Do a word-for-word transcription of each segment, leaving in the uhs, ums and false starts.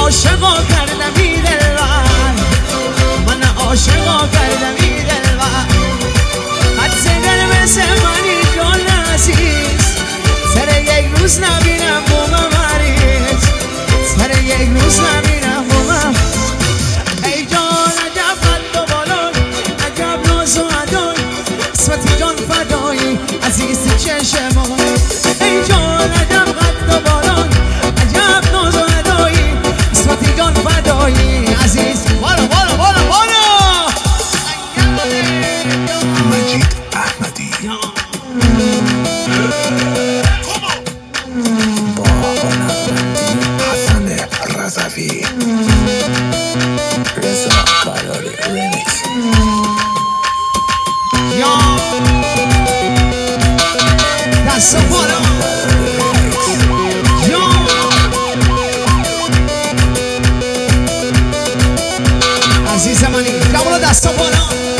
عاشقا کردمی دلبر، من عاشقا کردمی دلبر. حدس دل مثل منی جان عزیز، سر یک روز نبینم با من مریض، سر یک روز نبینم با من. ای جان عجب قد و بالای، عجب ناز و ادای، قسمتی جان فدایی عزیز چشمان. ای جان عجب قد و بالای، عجب ناز و ادایی، قسمتی جان فدایی عزیز. بالا بالا بالا بالا. مجید احمدی با هنرمندی حسن رضوی، رضا فراری ریمیکس. یا دست بالا. یا عزیز منی جوانو دست بالا.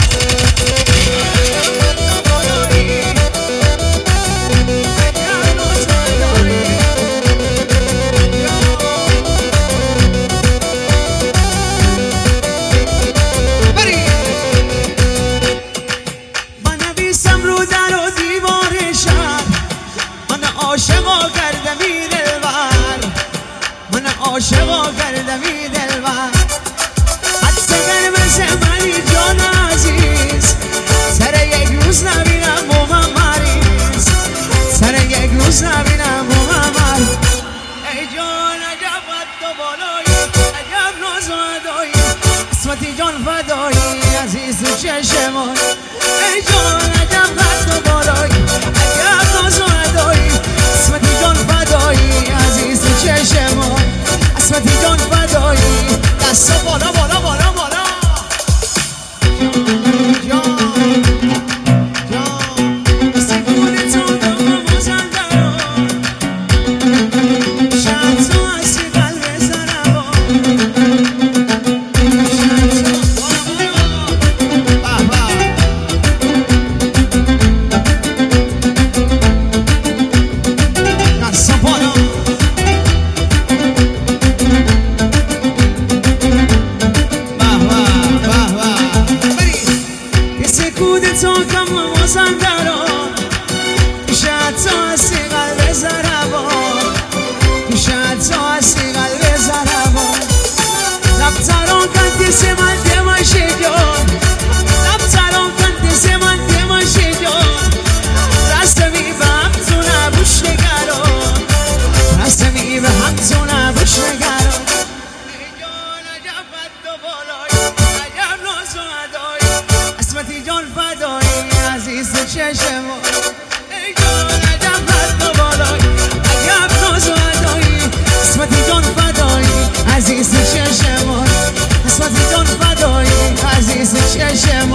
عاشقا کردمی دلبر، من عاشقا کردمی دلبر. حدس دل مثل منی جان عزیز، سر یک روز نبینم با من مریض، سر یک روز نبینم با من مریض. ای جان عجب قد و بالایی، عجب ناز و ادایی، قسمتی جان فدایی عزیز تو چشمان. ای جان عجب قد و بالایی، عجب ناز و ادایی، قسمتی جان فدایی عزیز تو چشمان. قسمتی جان فدایی. دستا بالا بالا بالا بالا. جان جان سیکون تو دام مزندران، شب تو هستی قلب زنبان، شب تو بالا بالا. دستا بالا. تو کم مازندران، شاید تو هستی قلب زربان، شاید تو هستی قلب زربان. لب تران کن دیس من دیماشی جان، لب تران کن دیس من دیماشی جان. رست می به هم تو نبوش نگران، رست می به هم تو نبوش نگران. ای جان عجب قد و بالایی، عجب ناز و ادایی، قسمتی جان فدایی عزیز چشمان. ای جان عجب قد و بالایی، عجب ناز و ادایی، قسمتی جان فدایی عزیز چشمان، قسمتی جان فدایی عزیز چشمان.